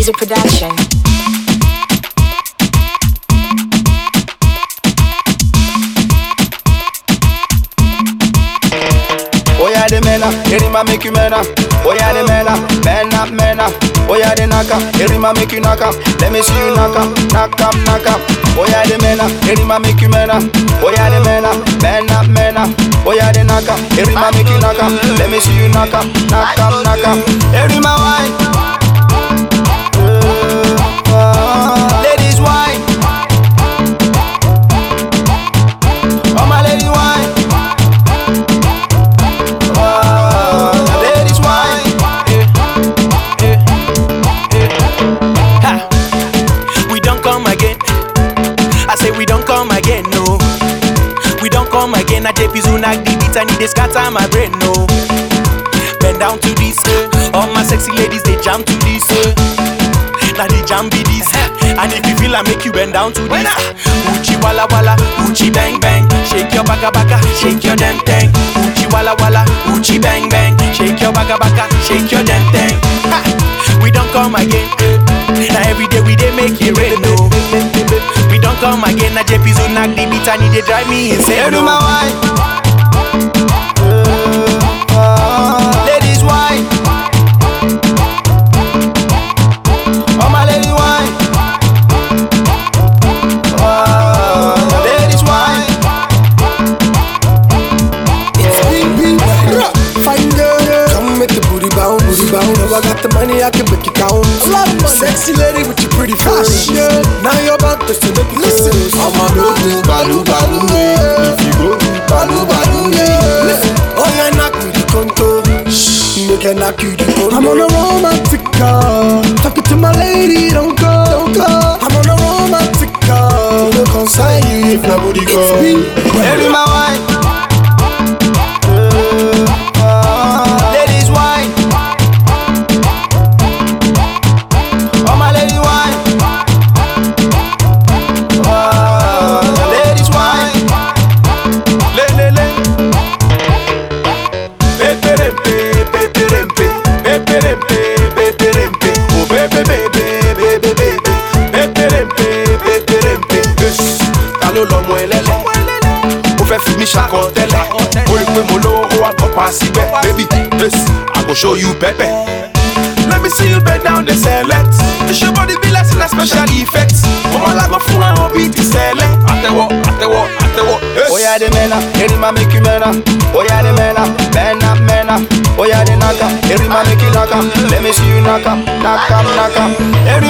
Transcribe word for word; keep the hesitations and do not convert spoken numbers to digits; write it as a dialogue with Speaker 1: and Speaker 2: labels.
Speaker 1: Music Production.
Speaker 2: Oh yeah, the mena, Erima make you mena. Oh yeah, the mena, mena, mena. Oh yeah, the naka, Erima make you naka. Let me see you naka, naka, naka. Oh yeah, the mena, Erima make you mena. Oh yeah, the mena, mena, mena. Oh yeah, the naka, Erima make you naka. Let me see you naka, naka, naka. Erima wine, uh, ladies wine. Oh my lady wine.
Speaker 3: We don't come again, no. We don't come again. I J P Zunak, the beat, I need to scatter my brain, no. Bend down to this, uh. All my sexy ladies, they jam to this, uh. Now they jam be this, uh. And if you feel I make you bend down to this, Uchi walla walla, Uchi bang bang. Shake your baka baka, shake your dang dang. Uchi walla walla, Uchi bang bang. Shake your baka baka, shake your dang dang. Ha. We don't come again. Now every day we dey make it rain, no. We don't come again. Na J P Zunak, the beat, I need to drive me insane.
Speaker 2: Do my wine, uh, uh, ladies wine. Oh my lady wine, uh, ladies wine.
Speaker 4: It's me, fine girl, come make the booty bounce, booty bounce. Know I got the money, I can make it count. Sexy lady with your pretty face. Now you're about to see the listen. I'm a balu, balu, balu, if you go, balu, balu, listen. Oh, you knock me the contour. Make you knock you the contour. I'm on a romantic car. Talking to my lady, don't go, don't go. I'm on a romantic car. Look on side you if nobody go. It's me,
Speaker 2: baby, my wine.
Speaker 5: Baby, this I go show you Pepe. Let me see you bend down the select. It's your body be less in a special effects. Oh my love, fool, I won't beat the select. At the walk, at the walk, at the walk.
Speaker 2: Oh yeah, the mena, Erima make you mena. Oh yeah, the mena, mena, mena. Oh yeah, the naka, Erima make you naka. Let me see you naka, naka, naka.